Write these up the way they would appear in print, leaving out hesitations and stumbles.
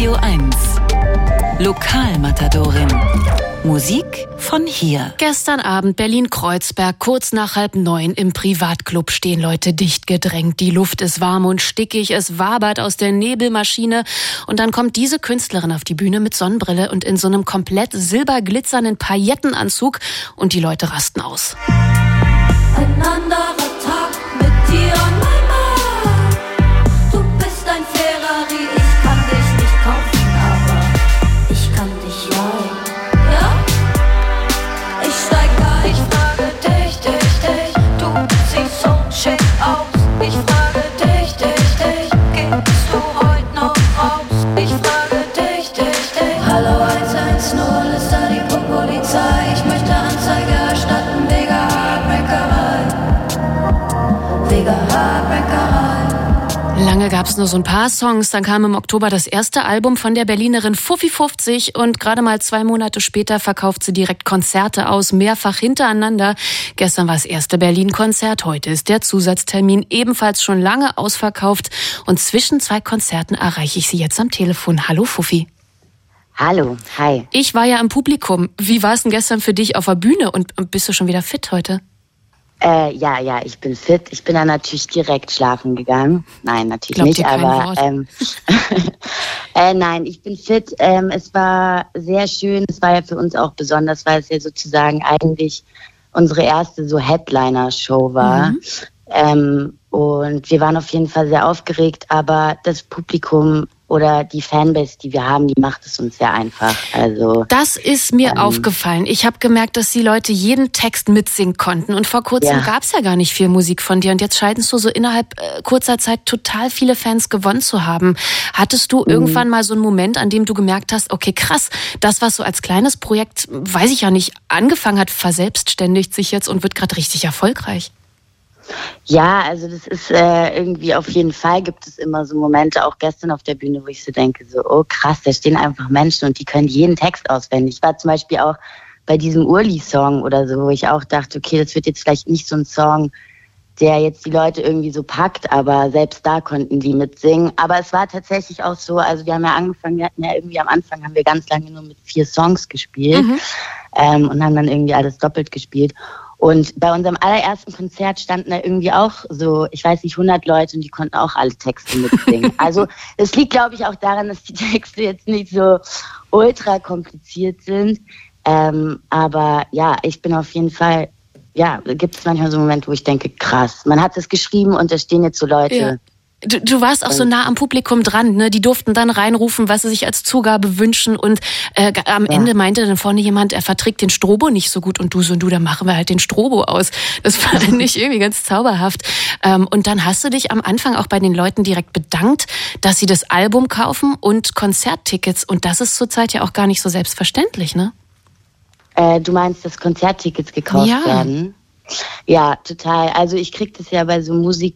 Radio 1. Lokalmatadorin. Musik von hier. Gestern Abend Berlin-Kreuzberg, kurz nach 8:30 im Privatclub stehen Leute dicht gedrängt. Die Luft ist warm und stickig, es wabert aus der Nebelmaschine. Und dann kommt diese Künstlerin auf die Bühne mit Sonnenbrille und in so einem komplett silberglitzernden Paillettenanzug und die Leute rasten aus. Ein anderer Tag mit dir an meinem Arm. Du bist ein Ferrari, ich kann dich nicht kaufen, aber ich kann dich leihen. Ja? Ich steig ein, ich frage dich, du siehst so schick aus. Ich frage dich, gehst du heute noch raus? Ich frage dich. Hallo 110, ist da die Polizei? Ich möchte Anzeige erstatten wegen Heartbreakerei. Lange gab's nur so ein paar Songs, dann kam im Oktober das erste Album von der Berlinerin Fuffi50 und gerade mal 2 Monate später verkauft sie direkt Konzerte aus, mehrfach hintereinander. Gestern war das erste Berlin-Konzert, heute ist der Zusatztermin ebenfalls schon lange ausverkauft und zwischen 2 Konzerten erreiche ich sie jetzt am Telefon. Hallo Fuffi. Hallo, hi. Ich war ja im Publikum. Wie war es denn gestern für dich auf der Bühne und bist du schon wieder fit heute? Ja, ich bin fit. Ich bin dann natürlich direkt schlafen gegangen. Nein, natürlich nicht, aber nein, ich bin fit. Es war sehr schön. Es war ja für uns auch besonders, weil es ja sozusagen eigentlich unsere erste so Headliner-Show war. Und wir waren auf jeden Fall sehr aufgeregt, aber das Publikum oder die Fanbase, die wir haben, die macht es uns sehr einfach. Also das ist mir aufgefallen. Ich habe gemerkt, dass die Leute jeden Text mitsingen konnten. Und vor kurzem gab es ja gar nicht viel Musik von dir. Und jetzt scheinst du so innerhalb kurzer Zeit total viele Fans gewonnen zu haben. Hattest du irgendwann mal so einen Moment, an dem du gemerkt hast, okay, krass, das, was so als kleines Projekt, weiß ich ja nicht, angefangen hat, verselbstständigt sich jetzt und wird gerade richtig erfolgreich? Ja, also das ist irgendwie auf jeden Fall gibt es immer so Momente, auch gestern auf der Bühne, wo ich so denke, so, oh krass, da stehen einfach Menschen und die können jeden Text auswendig. Ich war zum Beispiel auch bei diesem Urli-Song oder so, wo ich auch dachte, okay, das wird jetzt vielleicht nicht so ein Song, der jetzt die Leute irgendwie so packt, aber selbst da konnten die mitsingen. Aber es war tatsächlich auch so, also wir haben ja angefangen, wir hatten ja irgendwie am Anfang, haben wir ganz lange nur mit 4 Songs gespielt und haben dann irgendwie alles doppelt gespielt. Und bei unserem allerersten Konzert standen da irgendwie auch so, ich weiß nicht, 100 Leute und die konnten auch alle Texte mitsingen. Also es liegt, glaube ich, auch daran, dass die Texte jetzt nicht so ultra kompliziert sind. Aber ja, ich bin auf jeden Fall, ja, gibt es manchmal so Momente, wo ich denke, krass, man hat es geschrieben und da stehen jetzt so Leute. Ja. Du warst auch so nah am Publikum dran, ne? Die durften dann reinrufen, was sie sich als Zugabe wünschen und am Ende meinte dann vorne jemand, er verträgt den Strobo nicht so gut und du dann machen wir halt den Strobo aus. Das fand ich irgendwie ganz zauberhaft. Und dann hast du dich am Anfang auch bei den Leuten direkt bedankt, dass sie das Album kaufen und Konzerttickets und das ist zurzeit ja auch gar nicht so selbstverständlich, ne? Du meinst, dass Konzerttickets gekauft werden? Ja, total. Also ich krieg das ja bei so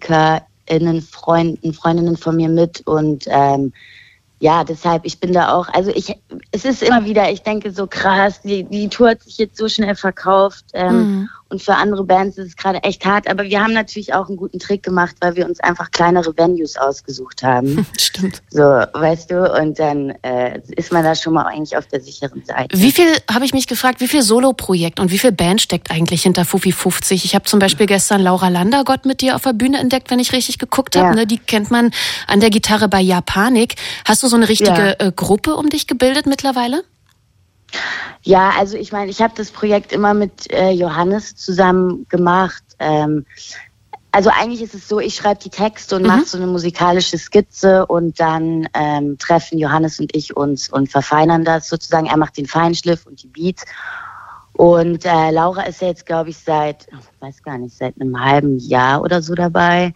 Freundinnen von mir mit und deshalb, ich bin da auch, also es ist immer wieder, ich denke so krass, die Tour hat sich jetzt so schnell verkauft und für andere Bands ist es gerade echt hart, aber wir haben natürlich auch einen guten Trick gemacht, weil wir uns einfach kleinere Venues ausgesucht haben. Stimmt. So, weißt du, und dann ist man da schon mal eigentlich auf der sicheren Seite. Wie viel Solo-Projekt und wie viel Band steckt eigentlich hinter Fuffi50? Ich habe zum Beispiel gestern Laura Landergott mit dir auf der Bühne entdeckt, wenn ich richtig geguckt habe. Ne? Die kennt man an der Gitarre bei Japanik. Hast du so eine richtige Gruppe um dich gebildet mittlerweile? Ja, also ich meine, ich habe das Projekt immer mit Johannes zusammen gemacht. Also eigentlich ist es so, ich schreibe die Texte und mache so eine musikalische Skizze und dann treffen Johannes und ich uns und verfeinern das sozusagen. Er macht den Feinschliff und die Beats. Und Laura ist ja jetzt, glaube ich, seit einem halben Jahr oder so dabei,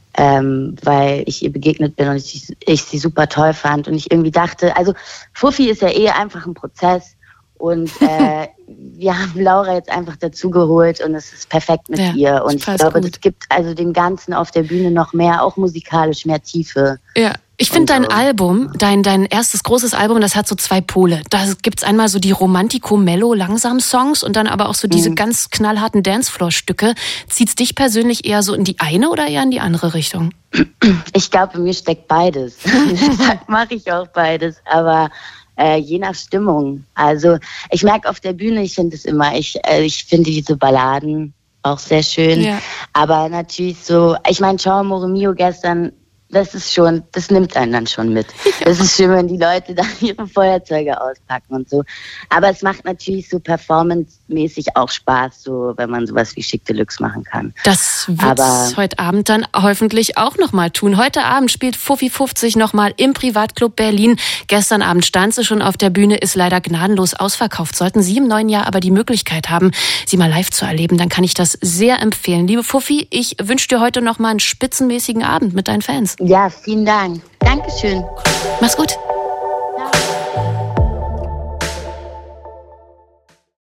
weil ich ihr begegnet bin und ich sie super toll fand. Und ich irgendwie dachte, also Fuffi ist ja einfach ein Prozess. Und wir haben Laura jetzt einfach dazu geholt und es ist perfekt mit ihr. Und ich glaube, das gibt also dem Ganzen auf der Bühne noch mehr, auch musikalisch mehr Tiefe. Ja. Ich finde dein Album, dein erstes großes Album, das hat so 2 Pole. Da gibt's einmal so die Romantico-Mellow-Langsam-Songs und dann aber auch so diese ganz knallharten Dancefloor-Stücke. Zieht's dich persönlich eher so in die eine oder eher in die andere Richtung? Ich glaube, in mir steckt beides. Mache ich auch beides, aber je nach Stimmung. Also ich merke auf der Bühne, ich finde es immer, ich finde diese Balladen auch sehr schön. Ja. Aber natürlich so, ich meine, Ciao Amore Mio gestern, das nimmt einen dann schon mit. Das ist schön, wenn die Leute dann ihre Feuerzeuge auspacken und so. Aber es macht natürlich so performancemäßig auch Spaß, so wenn man sowas wie Chic Deluxe machen kann. Das wird's heute Abend dann hoffentlich auch nochmal tun. Heute Abend spielt Fuffi 50 nochmal im Privatclub Berlin. Gestern Abend stand sie schon auf der Bühne, ist leider gnadenlos ausverkauft. Sollten Sie im neuen Jahr aber die Möglichkeit haben, sie mal live zu erleben, dann kann ich das sehr empfehlen. Liebe Fuffi, ich wünsche dir heute nochmal einen spitzenmäßigen Abend mit deinen Fans. Ja, vielen Dank. Dankeschön. Mach's gut.